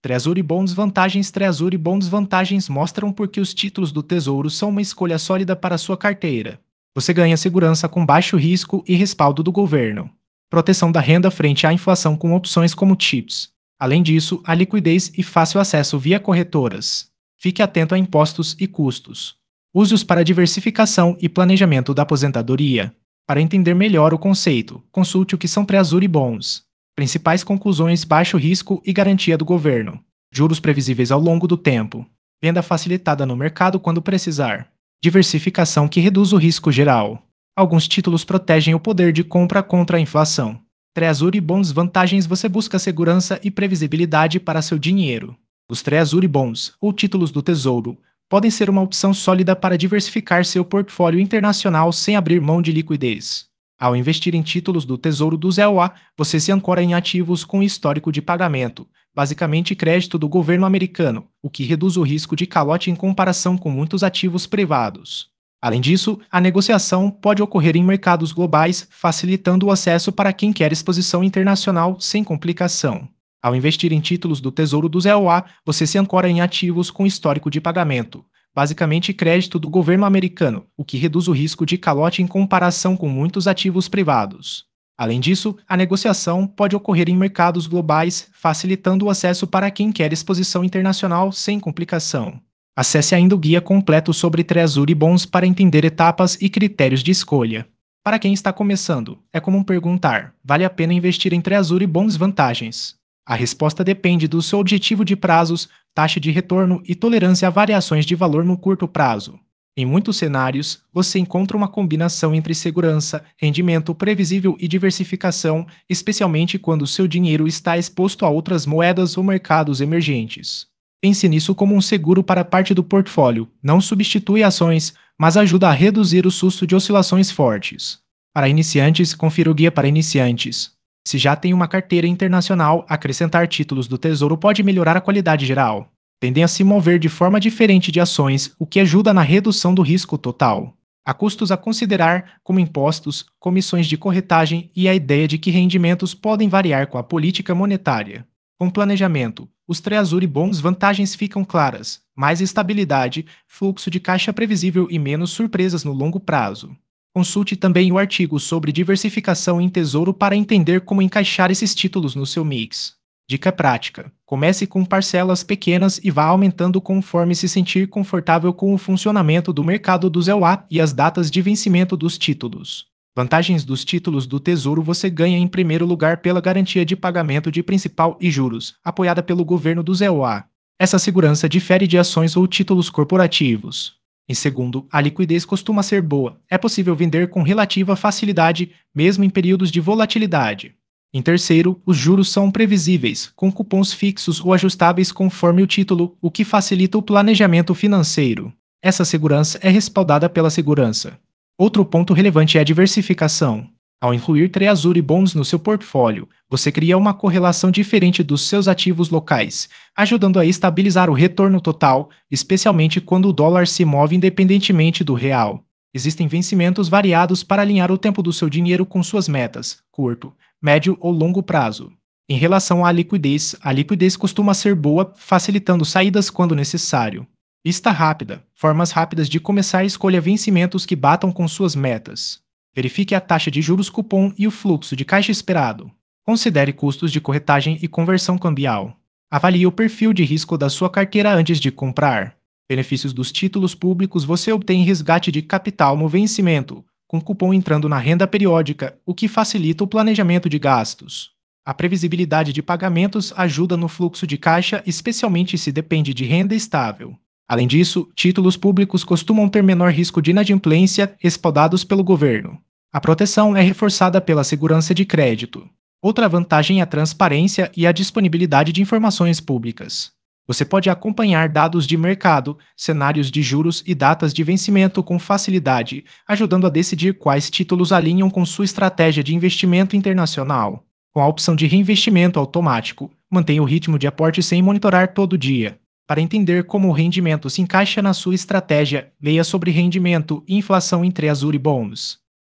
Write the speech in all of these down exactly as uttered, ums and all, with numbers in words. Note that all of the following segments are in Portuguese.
Treasury Bonds Vantagens. Treasury Bonds Vantagens mostram por que os títulos do Tesouro são uma escolha sólida para sua carteira. Você ganha segurança com baixo risco e respaldo do governo. Proteção da renda frente à inflação com opções como TIPS. Além disso, a liquidez e fácil acesso via corretoras. Fique atento a impostos e custos. Use-os para diversificação e planejamento da aposentadoria. Para entender melhor o conceito, consulte o que são Treasury Bonds. Principais conclusões: baixo risco e garantia do governo. Juros previsíveis ao longo do tempo. Venda facilitada no mercado quando precisar. Diversificação que reduz o risco geral. Alguns títulos protegem o poder de compra contra a inflação. Treasury Bonds Vantagens. Você busca segurança e previsibilidade para seu dinheiro. Os Treasury Bonds, ou títulos do Tesouro, podem ser uma opção sólida para diversificar seu portfólio internacional sem abrir mão de liquidez. Ao investir em títulos do Tesouro do Z E U A, você se ancora em ativos com histórico de pagamento, basicamente crédito do governo americano, o que reduz o risco de calote em comparação com muitos ativos privados. Além disso, a negociação pode ocorrer em mercados globais, facilitando o acesso para quem quer exposição internacional sem complicação. Ao investir em títulos do Tesouro do Z E U A, você se ancora em ativos com histórico de pagamento, basicamente crédito do governo americano, o que reduz o risco de calote em comparação com muitos ativos privados. Além disso, a negociação pode ocorrer em mercados globais, facilitando o acesso para quem quer exposição internacional sem complicação. Acesse ainda o guia completo sobre Treasury Bonds para entender etapas e critérios de escolha. Para quem está começando, é comum perguntar: vale a pena investir em Treasury Bonds Vantagens? A resposta depende do seu objetivo de prazos, taxa de retorno e tolerância a variações de valor no curto prazo. Em muitos cenários, você encontra uma combinação entre segurança, rendimento previsível e diversificação, especialmente quando seu dinheiro está exposto a outras moedas ou mercados emergentes. Pense nisso como um seguro para parte do portfólio, não substitui ações, mas ajuda a reduzir o susto de oscilações fortes. Para iniciantes, confira o guia para iniciantes. Se já tem uma carteira internacional, acrescentar títulos do Tesouro pode melhorar a qualidade geral. Tendem a se mover de forma diferente de ações, o que ajuda na redução do risco total. Há custos a considerar, como impostos, comissões de corretagem e a ideia de que rendimentos podem variar com a política monetária. Com planejamento, os Treasury Bonds Vantagens ficam claras: mais estabilidade, fluxo de caixa previsível e menos surpresas no longo prazo. Consulte também o artigo sobre diversificação em tesouro para entender como encaixar esses títulos no seu mix. Dica prática: comece com parcelas pequenas e vá aumentando conforme se sentir confortável com o funcionamento do mercado do Z E U A e as datas de vencimento dos títulos. Vantagens dos títulos do Tesouro: você ganha em primeiro lugar pela garantia de pagamento de principal e juros, apoiada pelo governo do Z E U A. Essa segurança difere de ações ou títulos corporativos. Em segundo, a liquidez costuma ser boa. É possível vender com relativa facilidade, mesmo em períodos de volatilidade. Em terceiro, os juros são previsíveis, com cupons fixos ou ajustáveis conforme o título, o que facilita o planejamento financeiro. Essa segurança é respaldada pela segurança. Outro ponto relevante é a diversificação. Ao incluir Treasury Bonds no seu portfólio, você cria uma correlação diferente dos seus ativos locais, ajudando a estabilizar o retorno total, especialmente quando o dólar se move independentemente do real. Existem vencimentos variados para alinhar o tempo do seu dinheiro com suas metas, curto, médio ou longo prazo. Em relação à liquidez, a liquidez costuma ser boa, facilitando saídas quando necessário. Vista rápida: formas rápidas de começar. Escolha vencimentos que batam com suas metas. Verifique a taxa de juros cupom e o fluxo de caixa esperado. Considere custos de corretagem e conversão cambial. Avalie o perfil de risco da sua carteira antes de comprar. Benefícios dos títulos públicos: você obtém resgate de capital no vencimento, com cupom entrando na renda periódica, o que facilita o planejamento de gastos. A previsibilidade de pagamentos ajuda no fluxo de caixa, especialmente se depende de renda estável. Além disso, títulos públicos costumam ter menor risco de inadimplência, respaldados pelo governo. A proteção é reforçada pela segurança de crédito. Outra vantagem é a transparência e a disponibilidade de informações públicas. Você pode acompanhar dados de mercado, cenários de juros e datas de vencimento com facilidade, ajudando a decidir quais títulos alinham com sua estratégia de investimento internacional. Com a opção de reinvestimento automático, mantenha o ritmo de aporte sem monitorar todo dia. Para entender como o rendimento se encaixa na sua estratégia, leia sobre rendimento e inflação em Treasury Bonds.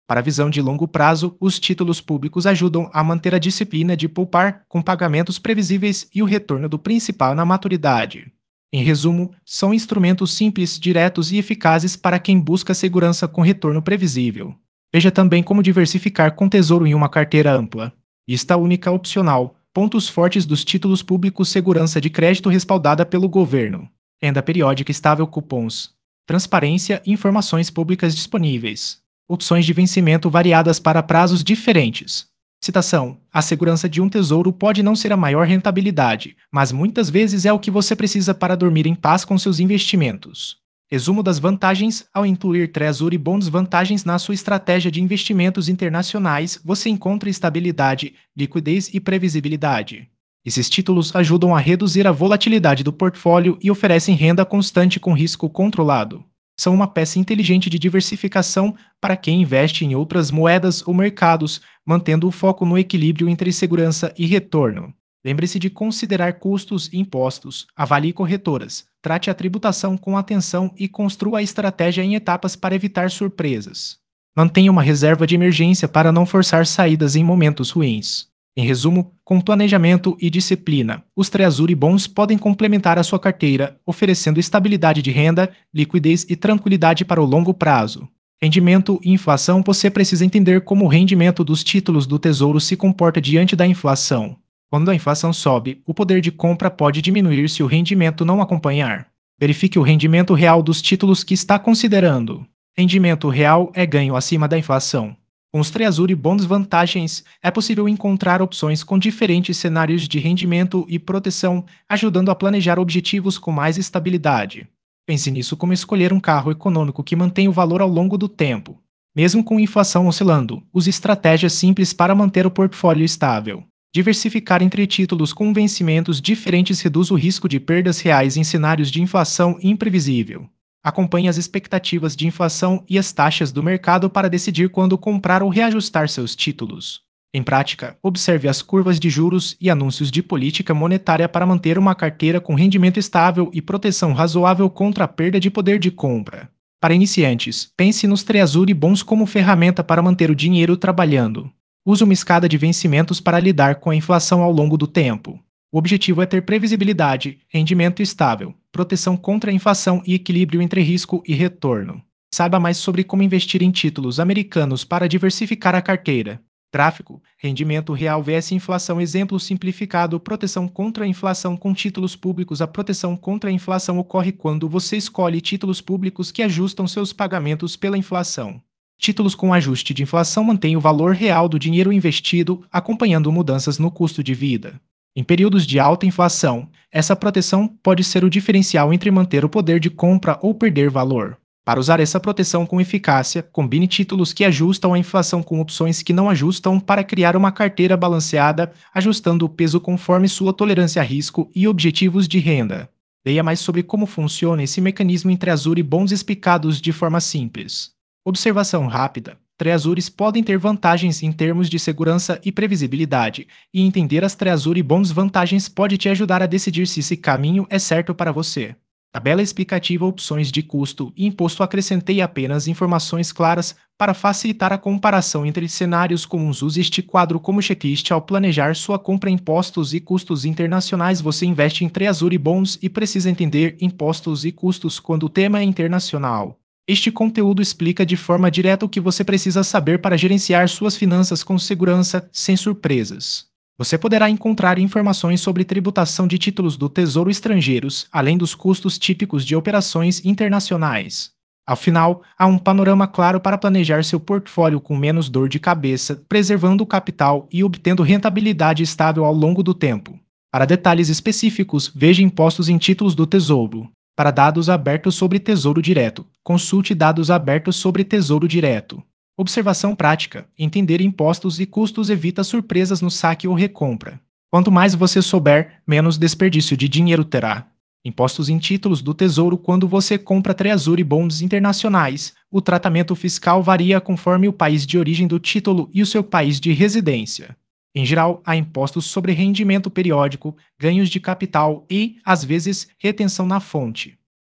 Para a visão de longo prazo, os títulos públicos ajudam a manter a disciplina de poupar com pagamentos previsíveis e o retorno do principal na maturidade. Em resumo, são instrumentos simples, diretos e eficazes para quem busca segurança com retorno previsível. Veja também como diversificar com tesouro em uma carteira ampla. Lista única opcional. Pontos fortes dos títulos públicos: segurança de crédito respaldada pelo governo, renda periódica estável, cupons, transparência e informações públicas disponíveis, opções de vencimento variadas para prazos diferentes. Citação: a segurança de um tesouro pode não ser a maior rentabilidade, mas muitas vezes é o que você precisa para dormir em paz com seus investimentos. Resumo das vantagens: ao incluir Treasury Bonds vantagens na sua estratégia de investimentos internacionais, você encontra estabilidade, liquidez e previsibilidade. Esses títulos ajudam a reduzir a volatilidade do portfólio e oferecem renda constante com risco controlado. São uma peça inteligente de diversificação para quem investe em outras moedas ou mercados, mantendo o foco no equilíbrio entre segurança e retorno. Lembre-se de considerar custos e impostos, avalie corretoras, trate a tributação com atenção e construa a estratégia em etapas para evitar surpresas. Mantenha uma reserva de emergência para não forçar saídas em momentos ruins. Em resumo, com planejamento e disciplina, os Treasury Bonds podem complementar a sua carteira, oferecendo estabilidade de renda, liquidez e tranquilidade para o longo prazo. Rendimento e inflação: você precisa entender como o rendimento dos títulos do Tesouro se comporta diante da inflação. Quando a inflação sobe, o poder de compra pode diminuir se o rendimento não acompanhar. Verifique o rendimento real dos títulos que está considerando. Rendimento real é ganho acima da inflação. Com os Treasury Bonds vantagens, é possível encontrar opções com diferentes cenários de rendimento e proteção, ajudando a planejar objetivos com mais estabilidade. Pense nisso como escolher um carro econômico que mantém o valor ao longo do tempo. Mesmo com inflação oscilando, use estratégias simples para manter o portfólio estável. Diversificar entre títulos com vencimentos diferentes reduz o risco de perdas reais em cenários de inflação imprevisível. Acompanhe as expectativas de inflação e as taxas do mercado para decidir quando comprar ou reajustar seus títulos. Em prática, observe as curvas de juros e anúncios de política monetária para manter uma carteira com rendimento estável e proteção razoável contra a perda de poder de compra. Para iniciantes, pense nos Treasury Bonds como ferramenta para manter o dinheiro trabalhando. Use uma escada de vencimentos para lidar com a inflação ao longo do tempo. O objetivo é ter previsibilidade, rendimento estável, proteção contra a inflação e equilíbrio entre risco e retorno. Saiba mais sobre como investir em títulos americanos para diversificar a carteira. Gráfico: rendimento real versus inflação. Exemplo simplificado: proteção contra a inflação com títulos públicos. A proteção contra a inflação ocorre quando você escolhe títulos públicos que ajustam seus pagamentos pela inflação. Títulos com ajuste de inflação mantêm o valor real do dinheiro investido, acompanhando mudanças no custo de vida. Em períodos de alta inflação, essa proteção pode ser o diferencial entre manter o poder de compra ou perder valor. Para usar essa proteção com eficácia, combine títulos que ajustam a inflação com opções que não ajustam para criar uma carteira balanceada, ajustando o peso conforme sua tolerância a risco e objetivos de renda. Leia mais sobre como funciona esse mecanismo em Treasury Bonds explicados de forma simples. Observação rápida: Treasuries podem ter vantagens em termos de segurança e previsibilidade, e entender as Treasury Bonds vantagens pode te ajudar a decidir se esse caminho é certo para você. Tabela explicativa: opções de custo e imposto. Acrescentei apenas informações claras para facilitar a comparação entre cenários comuns. Use este quadro como checklist ao planejar sua compra. Impostos e custos internacionais. Você investe em Treasury Bonds e precisa entender impostos e custos quando o tema é internacional. Este conteúdo explica de forma direta o que você precisa saber para gerenciar suas finanças com segurança, sem surpresas. Você poderá encontrar informações sobre tributação de títulos do Tesouro estrangeiros, além dos custos típicos de operações internacionais. Ao final, há um panorama claro para planejar seu portfólio com menos dor de cabeça, preservando o capital e obtendo rentabilidade estável ao longo do tempo. Para detalhes específicos, veja Impostos em Títulos do Tesouro. Para dados abertos sobre Tesouro Direto, consulte Dados abertos sobre Tesouro Direto. Observação prática: entender impostos e custos evita surpresas no saque ou recompra. Quanto mais você souber, menos desperdício de dinheiro terá. Impostos em títulos do Tesouro. Quando você compra Treasury Bonds internacionais, o tratamento fiscal varia conforme o país de origem do título e o seu país de residência. Em geral, há impostos sobre rendimento periódico, ganhos de capital e, às vezes, retenção na fonte.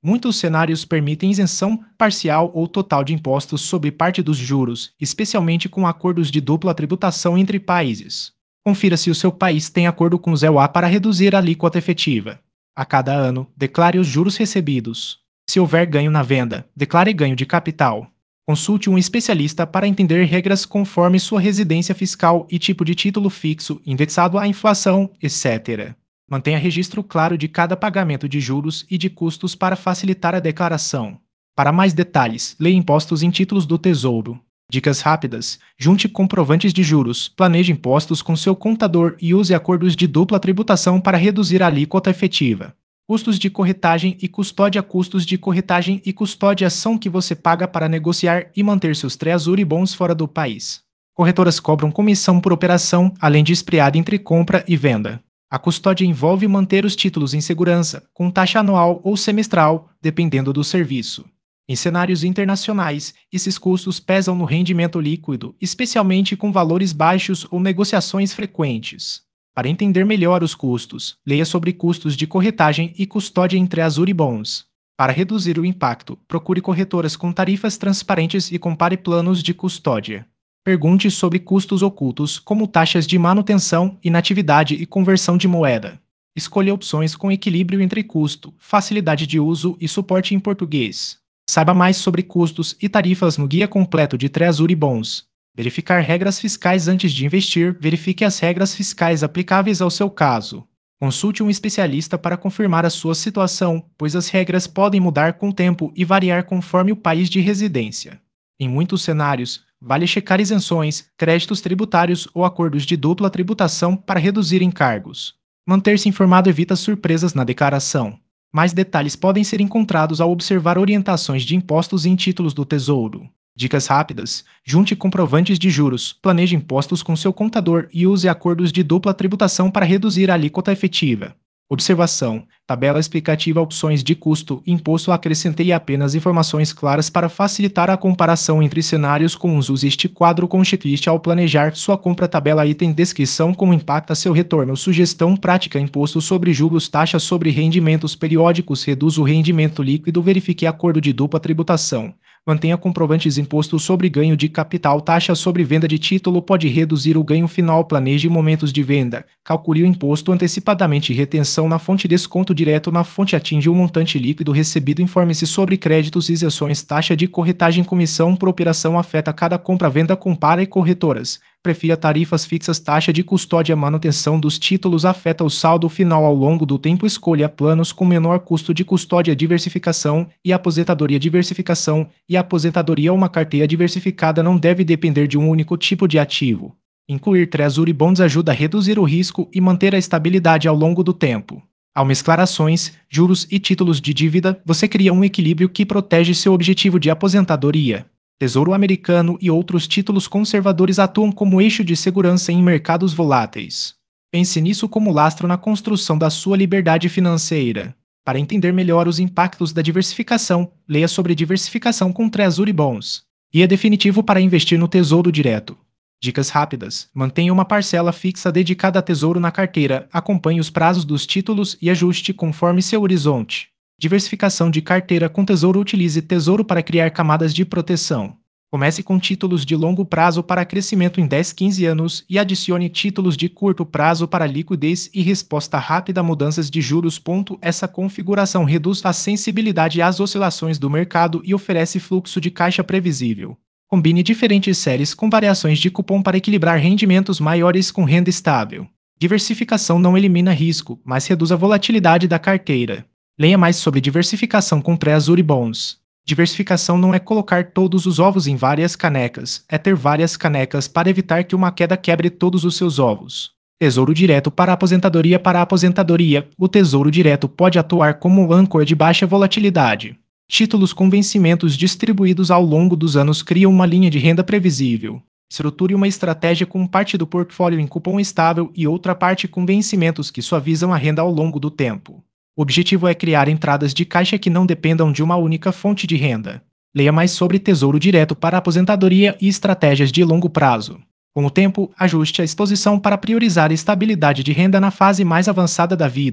Muitos cenários permitem isenção parcial ou total de impostos sobre parte dos juros, especialmente com acordos de dupla tributação entre países. Confira se o seu país tem acordo com o E U A para reduzir a alíquota efetiva. A cada ano, declare os juros recebidos. Se houver ganho na venda, declare ganho de capital. Consulte um especialista para entender regras conforme sua residência fiscal e tipo de título fixo, indexado à inflação, etcétera. Mantenha registro claro de cada pagamento de juros e de custos para facilitar a declaração. Para mais detalhes, leia Impostos em Títulos do Tesouro. Dicas rápidas: junte comprovantes de juros, planeje impostos com seu contador e use acordos de dupla tributação para reduzir a alíquota efetiva. Custos de corretagem e custódia. Custos de corretagem e custódia são que você paga para negociar e manter seus Treasury Bonds fora do país. Corretoras cobram comissão por operação, além de spread entre compra e venda. A custódia envolve manter os títulos em segurança, com taxa anual ou semestral, dependendo do serviço. Em cenários internacionais, esses custos pesam no rendimento líquido, especialmente com valores baixos ou negociações frequentes. Para entender melhor os custos, leia sobre custos de corretagem e custódia em Treasury Bonds. Para reduzir o impacto, procure corretoras com tarifas transparentes e compare planos de custódia. Pergunte sobre custos ocultos, como taxas de manutenção, inatividade e conversão de moeda. Escolha opções com equilíbrio entre custo, facilidade de uso e suporte em português. Saiba mais sobre custos e tarifas no Guia Completo de Treasury Bonds. Verificar regras fiscais antes de investir. Verifique as regras fiscais aplicáveis ao seu caso. Consulte um especialista para confirmar a sua situação, pois as regras podem mudar com o tempo e variar conforme o país de residência. Em muitos cenários, vale checar isenções, créditos tributários ou acordos de dupla tributação para reduzir encargos. Manter-se informado evita surpresas na declaração. Mais detalhes podem ser encontrados ao observar orientações de impostos em títulos do Tesouro. Dicas rápidas: junte comprovantes de juros, planeje impostos com seu contador e use acordos de dupla tributação para reduzir a alíquota efetiva. Observação: tabela explicativa. Opções de custo e imposto. Acrescentei apenas informações claras para facilitar a comparação entre cenários comuns. Use este quadro com checklist ao planejar sua compra. Tabela item descrição: como impacta seu retorno. Sugestão prática: imposto sobre juros, taxa sobre rendimentos periódicos, reduz o rendimento líquido. Verifique acordo de dupla tributação. Mantenha comprovantes. Imposto sobre ganho de capital, taxa sobre venda de título pode reduzir o ganho final. Planeje momentos de venda. Calcule o imposto antecipadamente. Retenção na fonte, desconto direto na fonte. Atinge o montante líquido recebido. Informe-se sobre créditos e isenções. Taxa de corretagem, comissão por operação afeta cada compra. Venda, compara e corretoras. Prefira tarifas fixas. Taxa de custódia, manutenção dos títulos afeta o saldo final ao longo do tempo. Escolha planos com menor custo de custódia. Diversificação e aposentadoria. Diversificação e aposentadoria. Uma carteira diversificada não deve depender de um único tipo de ativo. Incluir Treasury Bonds ajuda a reduzir o risco e manter a estabilidade ao longo do tempo. Ao mesclar ações, juros e títulos de dívida, você cria um equilíbrio que protege seu objetivo de aposentadoria. Tesouro Americano e outros títulos conservadores atuam como eixo de segurança em mercados voláteis. Pense nisso como lastro na construção da sua liberdade financeira. Para entender melhor os impactos da diversificação, leia sobre diversificação com Treasury Bonds. Guia definitivo para investir no Tesouro Direto. Dicas rápidas: mantenha uma parcela fixa dedicada a tesouro na carteira, acompanhe os prazos dos títulos e ajuste conforme seu horizonte. Diversificação de carteira com tesouro. Utilize tesouro para criar camadas de proteção. Comece com títulos de longo prazo para crescimento em dez a quinze anos e adicione títulos de curto prazo para liquidez e resposta rápida a mudanças de juros. Essa configuração reduz a sensibilidade às oscilações do mercado e oferece fluxo de caixa previsível. Combine diferentes séries com variações de cupom para equilibrar rendimentos maiores com renda estável. Diversificação não elimina risco, mas reduz a volatilidade da carteira. Leia mais sobre diversificação com Treasury Bonds. Diversificação não é colocar todos os ovos em várias canecas, é ter várias canecas para evitar que uma queda quebre todos os seus ovos. Tesouro Direto para aposentadoria. Para a aposentadoria, o Tesouro Direto pode atuar como âncora de baixa volatilidade. Títulos com vencimentos distribuídos ao longo dos anos criam uma linha de renda previsível. Estruture uma estratégia com parte do portfólio em cupom estável e outra parte com vencimentos que suavizam a renda ao longo do tempo. O objetivo é criar entradas de caixa que não dependam de uma única fonte de renda. Leia mais sobre Tesouro Direto para aposentadoria e estratégias de longo prazo. Com o tempo, ajuste a exposição para priorizar a estabilidade de renda na fase mais avançada da vida.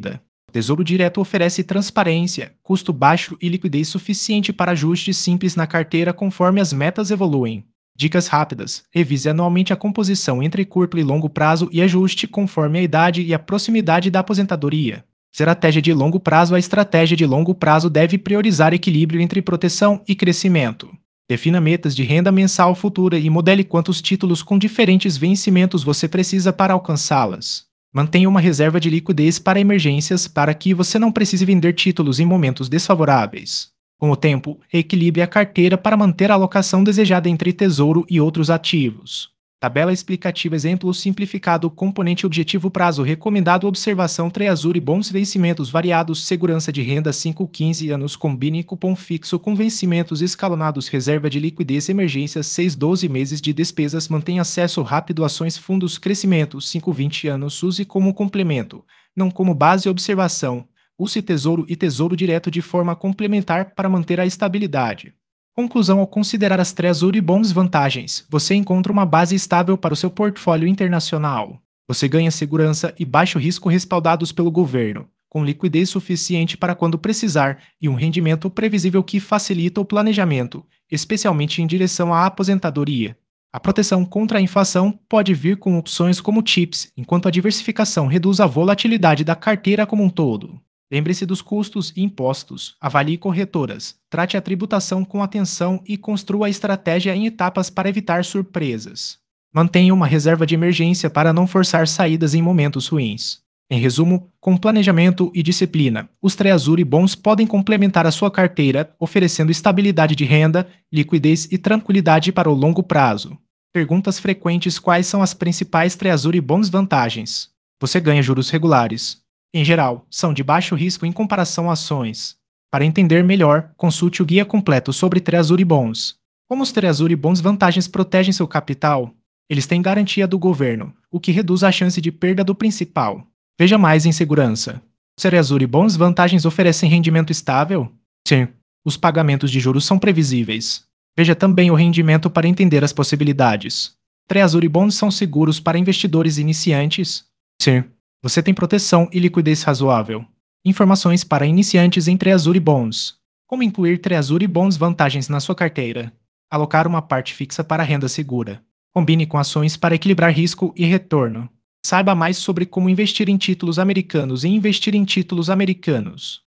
Tesouro Direto oferece transparência, custo baixo e liquidez suficiente para ajustes simples na carteira conforme as metas evoluem. Dicas rápidas: revise anualmente a composição entre curto e longo prazo e ajuste conforme a idade e a proximidade da aposentadoria. Estratégia de longo prazo: a estratégia de longo prazo deve priorizar equilíbrio entre proteção e crescimento. Defina metas de renda mensal futura e modele quantos títulos com diferentes vencimentos você precisa para alcançá-las. Mantenha uma reserva de liquidez para emergências para que você não precise vender títulos em momentos desfavoráveis. Com o tempo, reequilibre a carteira para manter a alocação desejada entre tesouro e outros ativos. Tabela explicativa: exemplo simplificado, componente objetivo, prazo recomendado, observação Treasury bons, vencimentos variados, segurança de renda cinco a quinze anos, combine cupom fixo com vencimentos escalonados, reserva de liquidez, emergências seis a doze meses de despesas, mantém acesso rápido, ações, fundos, crescimento cinco a vinte anos, use como complemento, não como base. Observação: use tesouro e tesouro direto de forma complementar para manter a estabilidade. Conclusão: ao considerar as Treasury Bonds vantagens, você encontra uma base estável para o seu portfólio internacional. Você ganha segurança e baixo risco respaldados pelo governo, com liquidez suficiente para quando precisar e um rendimento previsível que facilita o planejamento, especialmente em direção à aposentadoria. A proteção contra a inflação pode vir com opções como TIPS, enquanto a diversificação reduz a volatilidade da carteira como um todo. Lembre-se dos custos e impostos, avalie corretoras, trate a tributação com atenção e construa a estratégia em etapas para evitar surpresas. Mantenha uma reserva de emergência para não forçar saídas em momentos ruins. Em resumo, com planejamento e disciplina, os Treasury Bonds podem complementar a sua carteira, oferecendo estabilidade de renda, liquidez e tranquilidade para o longo prazo. Perguntas frequentes: quais são as principais Treasury Bonds vantagens? Você ganha juros regulares. Em geral, são de baixo risco em comparação a ações. Para entender melhor, consulte o guia completo sobre Treasury Bonds. Como os Treasury Bonds vantagens protegem seu capital? Eles têm garantia do governo, o que reduz a chance de perda do principal. Veja mais em segurança. Os Treasury Bonds vantagens oferecem rendimento estável? Sim. Os pagamentos de juros são previsíveis. Veja também o rendimento para entender as possibilidades. Treasury Bonds são seguros para investidores iniciantes? Sim. Você tem proteção e liquidez razoável. Informações para iniciantes em Treasury Bonds. Como incluir Treasury Bonds vantagens na sua carteira? Alocar uma parte fixa para renda segura. Combine com ações para equilibrar risco e retorno. Saiba mais sobre como investir em títulos americanos e investir em títulos americanos.